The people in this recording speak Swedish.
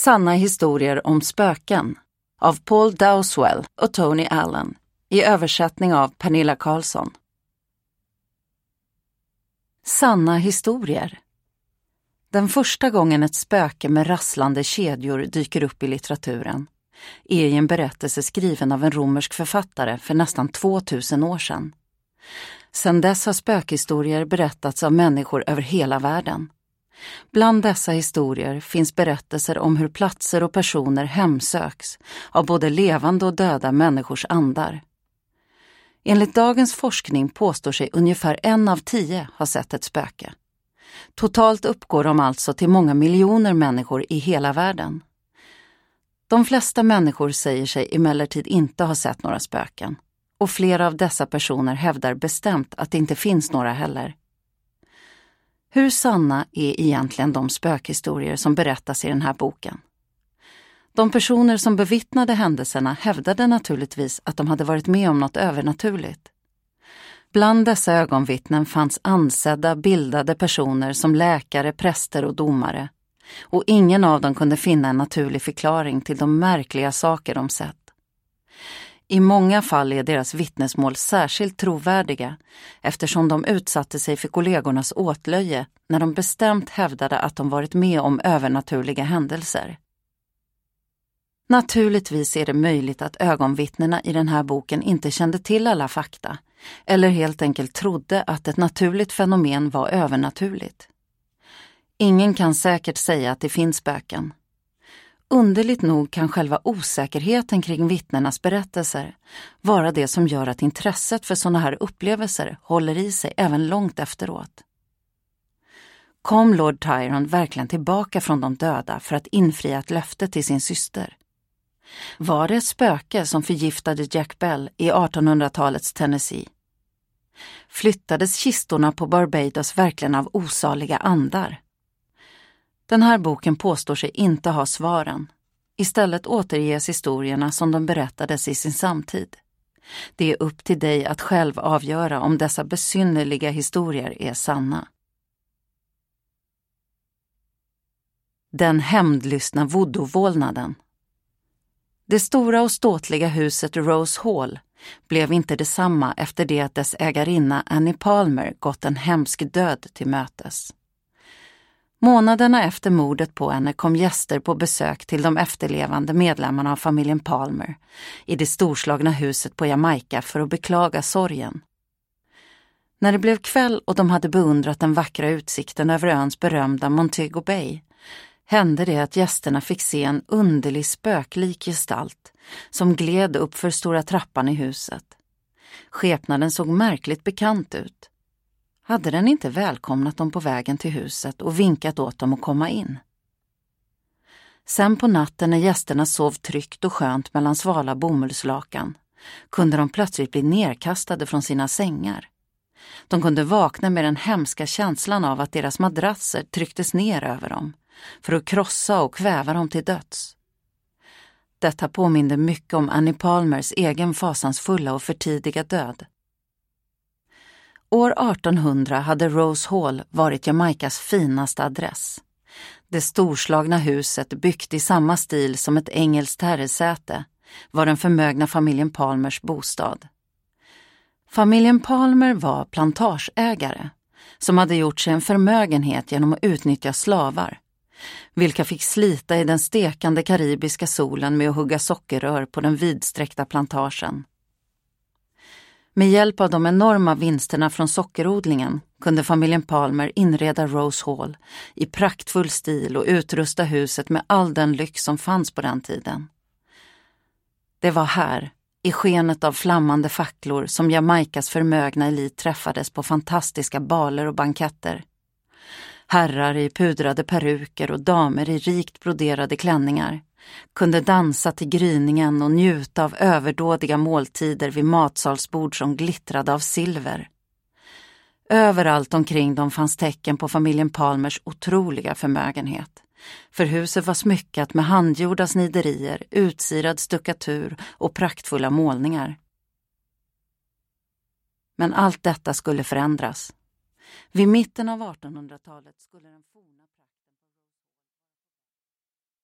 Sanna historier om spöken av Paul Dowswell och Tony Allen i översättning av Pernilla Karlsson. Sanna historier. Den första gången ett spöke med rasslande kedjor dyker upp i litteraturen är i en berättelse skriven av en romersk författare för nästan 2000 år sedan. Sedan dess har spökhistorier berättats av människor över hela världen. Bland dessa historier finns berättelser om hur platser och personer hemsöks av både levande och döda människors andar. Enligt dagens forskning påstår sig ungefär 1 av 10 ha sett ett spöke. Totalt uppgår de alltså till många miljoner människor i hela världen. De flesta människor säger sig emellertid inte ha sett några spöken, och flera av dessa personer hävdar bestämt att det inte finns några heller. Hur sanna är egentligen de spökhistorier som berättas i den här boken? De personer som bevittnade händelserna hävdade naturligtvis att de hade varit med om något övernaturligt. Bland dessa ögonvittnen fanns ansedda, bildade personer som läkare, präster och domare, och ingen av dem kunde finna en naturlig förklaring till de märkliga saker de sett. I många fall är deras vittnesmål särskilt trovärdiga eftersom de utsatte sig för kollegornas åtlöje när de bestämt hävdade att de varit med om övernaturliga händelser. Naturligtvis är det möjligt att ögonvittnena i den här boken inte kände till alla fakta eller helt enkelt trodde att ett naturligt fenomen var övernaturligt. Ingen kan säkert säga att det finns spöken. Underligt nog kan själva osäkerheten kring vittnenas berättelser vara det som gör att intresset för sådana här upplevelser håller i sig även långt efteråt. Kom Lord Tyrone verkligen tillbaka från de döda för att infria ett löfte till sin syster? Var det ett spöke som förgiftade Jack Bell i 1800-talets Tennessee? Flyttades kistorna på Barbados verkligen av osaliga andar? Den här boken påstår sig inte ha svaren. Istället återges historierna som de berättades i sin samtid. Det är upp till dig att själv avgöra om dessa besynnerliga historier är sanna. Den hämndlystna voodoo-vålnaden. Det stora och ståtliga huset Rose Hall blev inte detsamma efter det att dess ägarinna Annie Palmer gått en hemsk död till mötes. Månaderna efter mordet på henne kom gäster på besök till de efterlevande medlemmarna av familjen Palmer i det storslagna huset på Jamaica för att beklaga sorgen. När det blev kväll och de hade beundrat den vackra utsikten över öns berömda Montego Bay hände det att gästerna fick se en underlig spöklik gestalt som gled upp för stora trappan i huset. Skepnaden såg märkligt bekant ut. Hade den inte välkomnat dem på vägen till huset och vinkat åt dem att komma in? Sen på natten när gästerna sov tryggt och skönt mellan svala bomullslakan kunde de plötsligt bli nerkastade från sina sängar. De kunde vakna med den hemska känslan av att deras madrasser trycktes ner över dem för att krossa och kväva dem till döds. Detta påminde mycket om Annie Palmers egen fasansfulla och förtidiga död. År 1800 hade Rose Hall varit Jamaicas finaste adress. Det storslagna huset, byggt i samma stil som ett engelskt herresäte, var den förmögna familjen Palmers bostad. Familjen Palmer var plantageägare som hade gjort sig en förmögenhet genom att utnyttja slavar, vilka fick slita i den stekande karibiska solen med att hugga sockerrör på den vidsträckta plantagen. Med hjälp av de enorma vinsterna från sockerodlingen kunde familjen Palmer inreda Rose Hall i praktfull stil och utrusta huset med all den lyx som fanns på den tiden. Det var här, i skenet av flammande facklor, som Jamaicas förmögna elit träffades på fantastiska baler och banketter. Herrar i pudrade peruker och damer i rikt broderade klänningar kunde dansa till gryningen och njuta av överdådiga måltider vid matsalsbord som glittrade av silver. Överallt omkring dem fanns tecken på familjen Palmers otroliga förmögenhet. För huset var smyckat med handgjorda sniderier, utsirad stuckatur och praktfulla målningar. Men allt detta skulle förändras. Vid mitten av 1800-talet skulle den forna